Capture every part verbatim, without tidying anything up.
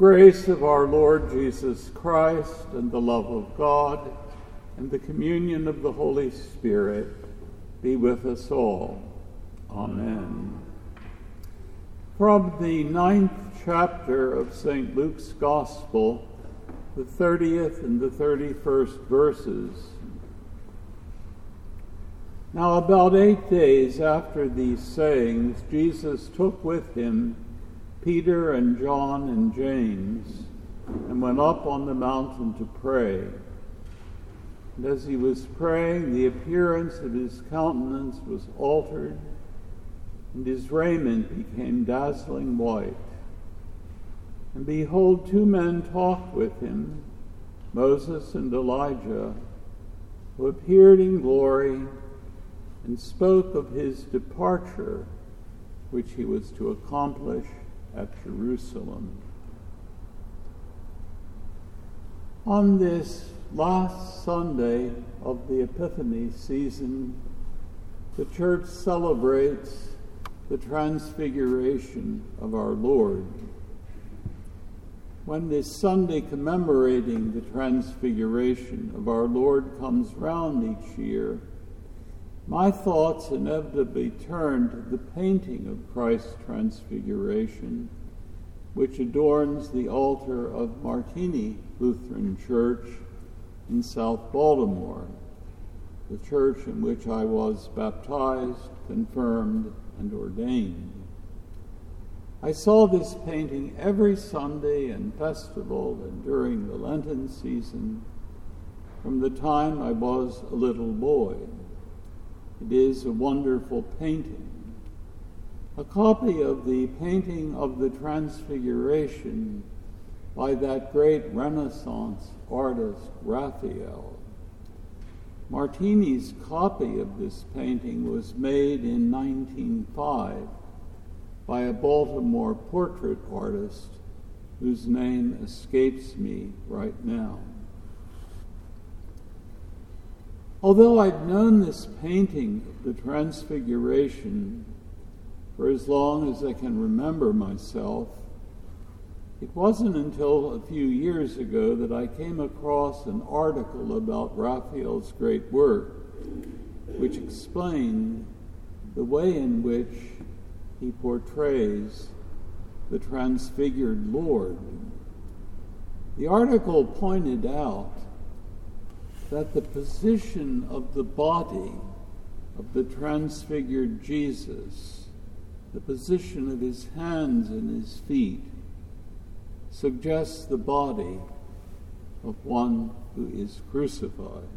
grace of our Lord Jesus Christ, and the love of God, and the communion of the Holy Spirit be with us all. Amen. From the ninth chapter of Saint Luke's Gospel, the thirtieth and the thirty-first verses. Now about eight days after these sayings, Jesus took with him Peter and John and James, and went up on the mountain to pray. And as he was praying, the appearance of his countenance was altered, and his raiment became dazzling white. And behold, two men talked with him, Moses and Elijah, who appeared in glory and spoke of his departure, which he was to accomplish at Jerusalem. On this last Sunday of the Epiphany season, the Church celebrates the Transfiguration of our Lord. When this Sunday commemorating the Transfiguration of our Lord comes round each year, my thoughts inevitably turn to the painting of Christ's Transfiguration, which adorns the altar of Martini Lutheran Church in South Baltimore, the church in which I was baptized, confirmed, and ordained. I saw this painting every Sunday and festival and during the Lenten season from the time I was a little boy. It is a wonderful painting. A copy of the painting of the Transfiguration by that great Renaissance artist Raphael. Martini's copy of this painting was made in nineteen oh five by a Baltimore portrait artist whose name escapes me right now. Although I'd known this painting of the Transfiguration for as long as I can remember myself, it wasn't until a few years ago that I came across an article about Raphael's great work, which explained the way in which he portrays the transfigured Lord. The article pointed out that the position of the body of the transfigured Jesus, the position of his hands and his feet, suggests the body of one who is crucified.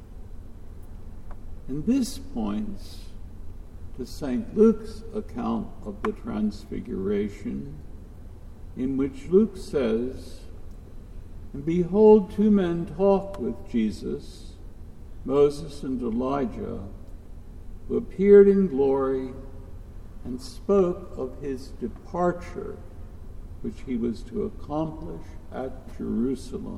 And this points to Saint Luke's account of the Transfiguration, in which Luke says, "And behold, two men talked with Jesus, Moses and Elijah, who appeared in glory and spoke of his departure, which he was to accomplish at Jerusalem."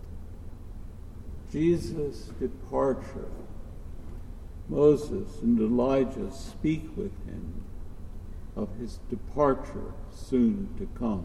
Jesus' departure. Moses and Elijah speak with him of his departure soon to come.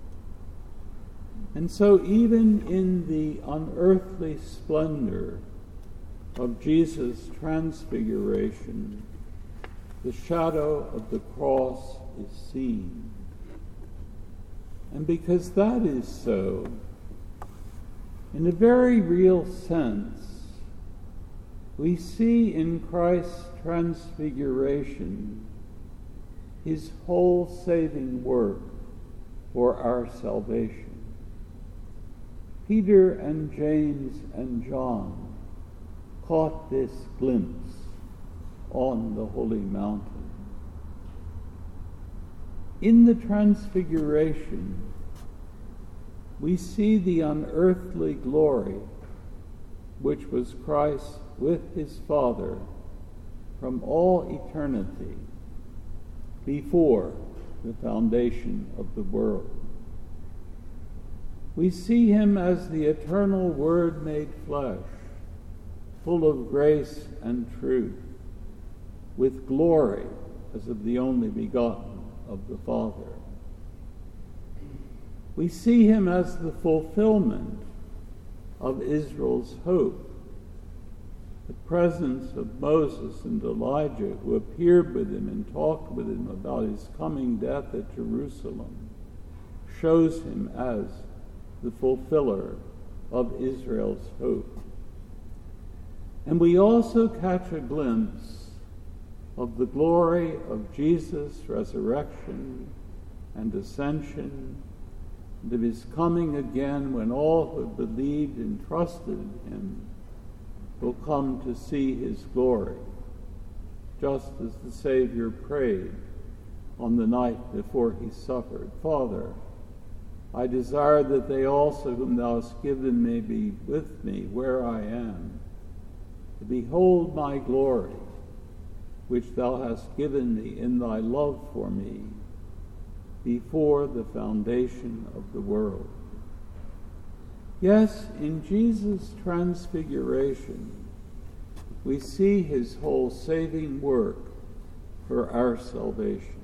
And so even in the unearthly splendor of Jesus' transfiguration, the shadow of the cross is seen. And because that is so, in a very real sense, we see in Christ's transfiguration his whole saving work for our salvation. Peter and James and John caught this glimpse on the holy mountain. In the Transfiguration, we see the unearthly glory which was Christ with his Father from all eternity before the foundation of the world. We see him as the eternal Word made flesh, full of grace and truth, with glory as of the only begotten of the Father. We see him as the fulfillment of Israel's hope. The presence of Moses and Elijah, who appeared with him and talked with him about his coming death at Jerusalem, shows him as the fulfiller of Israel's hope. And we also catch a glimpse of the glory of Jesus' resurrection and ascension, and of his coming again when all who believed and trusted in him will come to see his glory, just as the Savior prayed on the night before he suffered. Father, I desire that they also whom thou hast given may be with me where I am, to behold my glory, which thou hast given me in thy love for me before the foundation of the world. Yes, in Jesus' transfiguration, we see his whole saving work for our salvation.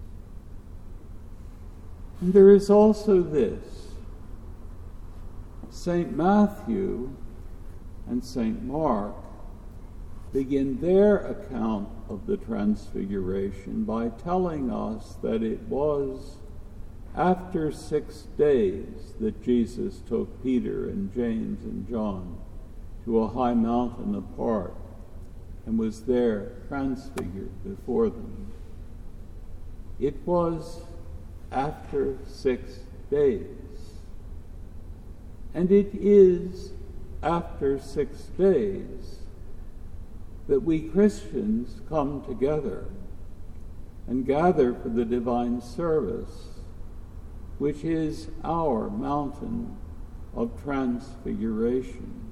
And there is also this. Saint Matthew and Saint Mark begin their account of the Transfiguration by telling us that it was after six days that Jesus took Peter and James and John to a high mountain apart and was there transfigured before them. It was after six days. And it is after six days that we Christians come together and gather for the divine service, which is our mountain of transfiguration.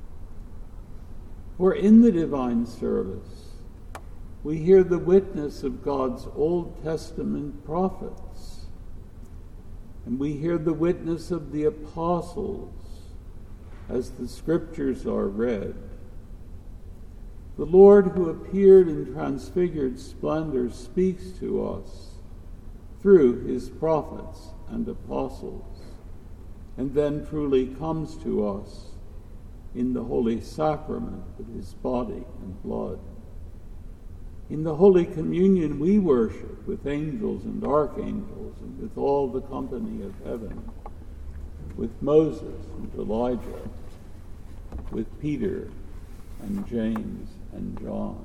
For in the divine service, we hear the witness of God's Old Testament prophets, and we hear the witness of the apostles as the scriptures are read. The Lord who appeared in transfigured splendor speaks to us through his prophets and apostles, and then truly comes to us in the holy sacrament of his body and blood. In the Holy Communion we worship with angels and archangels and with all the company of heaven, with Moses and Elijah, with Peter and James and John.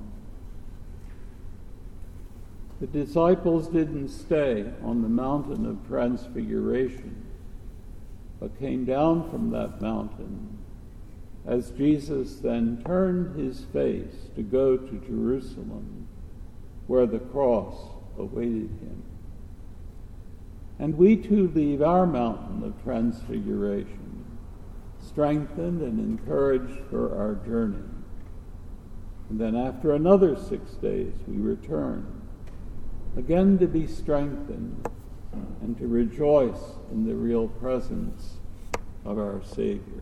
The disciples didn't stay on the mountain of transfiguration, but came down from that mountain as Jesus then turned his face to go to Jerusalem, where the cross awaited him. And we too leave our mountain of transfiguration, strengthened and encouraged for our journey. And then after another six days we return, again to be strengthened and to rejoice in the real presence of our Savior.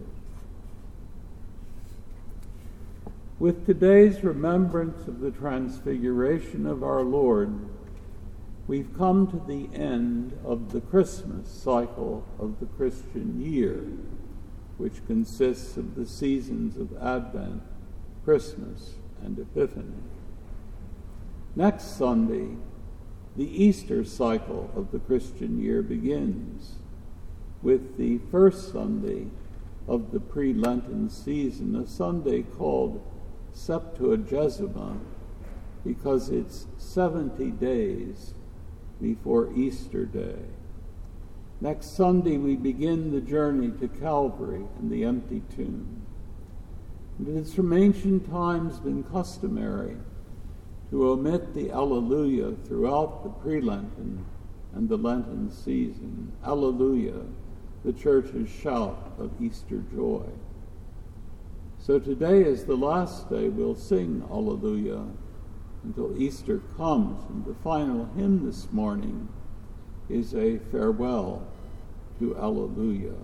With today's remembrance of the transfiguration of our Lord, we've come to the end of the Christmas cycle of the Christian year, which consists of the seasons of Advent, Christmas, and Epiphany. Next Sunday, the Easter cycle of the Christian year begins with the first Sunday of the pre-Lenten season, a Sunday called Septuagesima, because it's seventy days before Easter Day. Next Sunday, we begin the journey to Calvary and the empty tomb. And it has from ancient times been customary to omit the Alleluia throughout the pre-Lenten and the Lenten season. Alleluia, the Church's shout of Easter joy. So today is the last day we'll sing Alleluia until Easter comes, and the final hymn this morning is a farewell to Alleluia.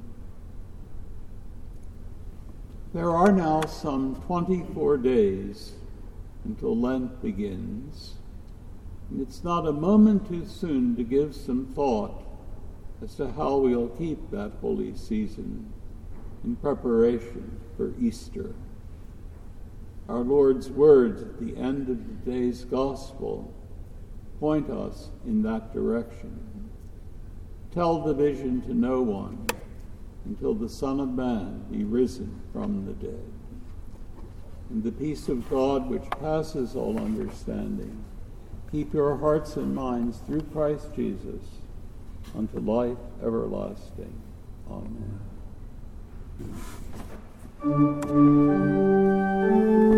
There are now some twenty-four days until Lent begins, and it's not a moment too soon to give some thought as to how we'll keep that holy season in preparation for Easter. Our Lord's words at the end of the day's gospel point us in that direction. Tell the vision to no one until the Son of Man be risen from the dead. And the peace of God, which passes all understanding, keep your hearts and minds through Christ Jesus unto life everlasting. Amen.